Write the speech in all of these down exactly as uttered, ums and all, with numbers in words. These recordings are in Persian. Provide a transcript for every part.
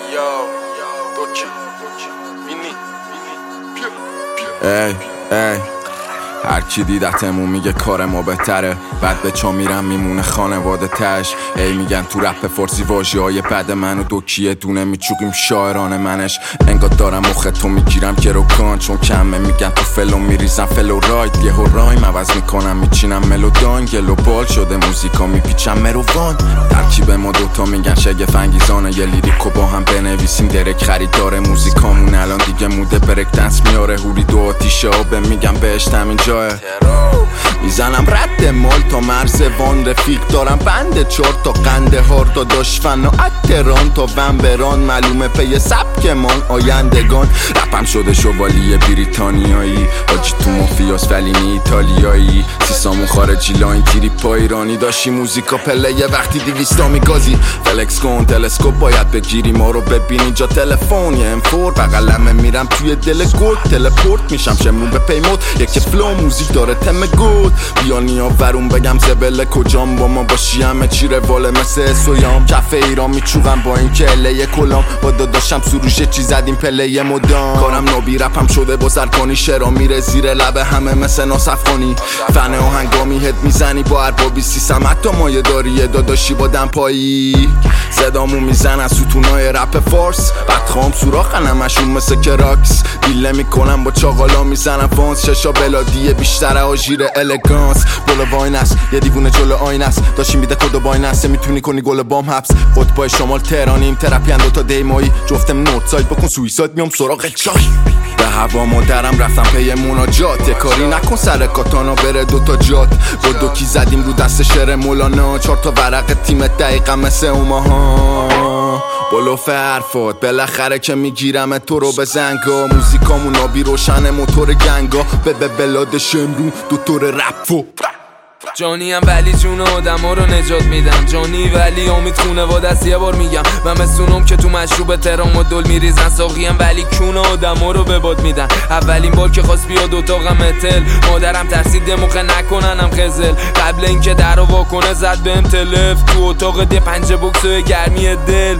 ای ای هر کی دیدتمون میگه کار ما بهتره، بعد به چا میرم میمونه خانواده تش. ای میگن تو رپ فارسی واژه های بد منو دوکیه دونه میچوقیم شاعران منش. انگار دارم مخ تو میگیرم که رو کان، چون کمه میگن تو فلو میریزم فلو رایت. یه هو رایم عوض میکنم میچینم ملودان، گلو بال شده موزیکا میپیچم مروان. ترکیب ما دوتا میگن شگفت انگیزانه، یه لیریکو با هم بنویسیم درک خریدار موزیکامون. الان دیگه موده برک دنس میاره، هوری دو آتیشه آبه میگم بهش همین جایه. میزنم رد مال تا مرز وان، رفیق دارم بند چار تا قنده هار تا داشفن و اتران تا ونبران. معلومه پی سبکمان آیندگان، رپم شده شوالیه بریتانیایی. آجی تو مافیاس ولی نی ایتالیایی، سیسامون خارجی لاین تیری پا ایرانی. داشتی موزیکا پله یه وقتی دیویستا میگازی، فلکس کن تلسکوپ باید بگیری ما رو ببینی جا تلفن. یه ام فور بغلمه میرم توی دل گل، تلپورت میشم شمرون به پیمود. یکی فلو موزیک داره تم گود، بیانی آورون بگم زبله کجام با ما باشی همه چی رواله مثل سویام. کف ایران میچوغم با این که اله کلام، با داداشم سروشه چی زدیم پله مدام. کارم نابی رپم شده بزر کنی، شرا میره زیر لبه همه مثل ناصف کنی. فن آهنگامی هد میزنی با اربابی سیسم، حتی مایه داری داداشی با دمپایی. صدامو میزن از ستونای رپ فارس، بدخوام سوراخن همشون مثل کراکس. دیله میکنم با چاقالا میزنم فانس، ششا بلادیه بیشتر آژیر الگانس. بولا واین است یه دیوونه جلو آین است، داشتی میده کد و باین است. میتونی کنی گل بام حبس، قطبای شمال تهرانیم ترپی اندو تا دیمایی. جفتم نورد ساید بکن سویساید میام سراغ چای. به هوا مادرم رفتم پی مناجات، کاری نکن سر کاتانا بره دوتا جات. با دوکی زدیم رو دست شعر مولانا، چهار تا ورق تیم دقیقا مثل اوماها. بلوف حرفات بالاخره که میگیرم تو رو به زنگا. موزیکامون آبی روشن موتور گنگا، به به بلاد شمرون دوتور رپو. جانی هم ولی جون آدم ها رو نجات میدم. جانی ولی امید خونه و دست یه بار میگم. من مثلونم که تو مشروب ترام و دل میریزن. ساقی هم ولی کون آدم ها رو به باد میدن. اولین بار که خواست بیاد اتاقم اتل، مادرم ترسید یه موقع نکننم خزل. قبل اینکه در رو واکنه زد بهم تلف، تو اتاق دی پنجه بکس و گرمی دل.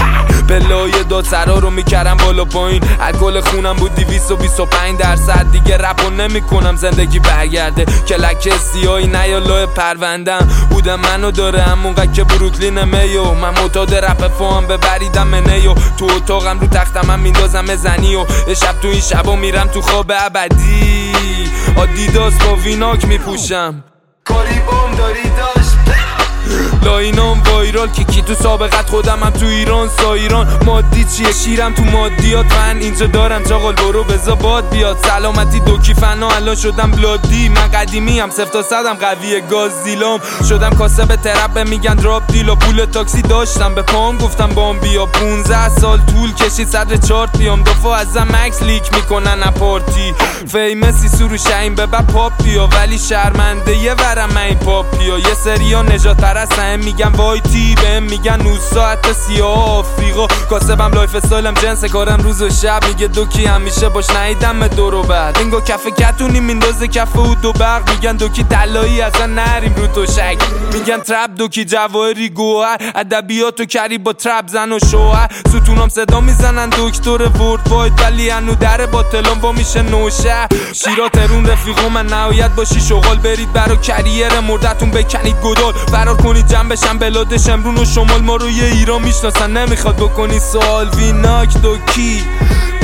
بلای داد سرا رو میکردم بالا پایین، الکل خونم بود دویست و بیست و پنج درصد. دیگه رپو نمی کنم زندگی برگرده، کلک سیاهی نیا لای پروندم. بودم منو داره همونقدر که بروکلین میو. من معتاد رپ فام ببریدم منیو، تو اتاقم رو تختم هم میندازم زنی. و یه شب تو این شبا میرم تو خواب ابدی، آدیداس با ویناک میپوشم. کاری بام داری داشت لاینام وایرال که کی تو سابقت خودم هم تو ایران سایران. مادی چیه شیرم تو مادیات، فن اینجا دارم چاقال برو بزا باد بیاد. سلامتی دوکی فنا الان شدم بلادی، من قدیمی هم صفر تا صدم قویه گاز دیلام. شدم کاسه به ترپ میگن دراپ دیل، و پول تاکسی داشتم به پام گفتم بام بیا. پونزده سال طول کشید صدر چارت بیام، دفعه ازم مکس لیک میکنن اپارتی. فیمسی سرو شاین ببر پاپ بیا، ولی شرمنده یه ورم من این پاپیا. یه سریا نجات پرستن میگن وایتی، بهم میگن نوز ساعت سیاه آفریقا. کاسبم لایف استایلم جنس کارم روز و شب، میگه دوکی همیشه باش نیدم دور و بعد. اینگو کف کتونی میندازه کف او دو برق، میگن دوکی طلایی ازن نریم رو تو شک. میگن ترپ دوکی جواهری گوهر، ادبیاتو کری با ترپ زن و شوهر. ستونام صدا میزنن دکتر ورد واید، ولی انو در باطلان با میشه نوشه. شیرا ترون رفیقو من نهایت باشی شغال، برید برا کریر مردتون بکنید گدال. فرار کنید جنبشم بلاد شمرون و شمال، ما رو یه ایران میشناسن نمیخواد بکنی سوال. ویناک دوکی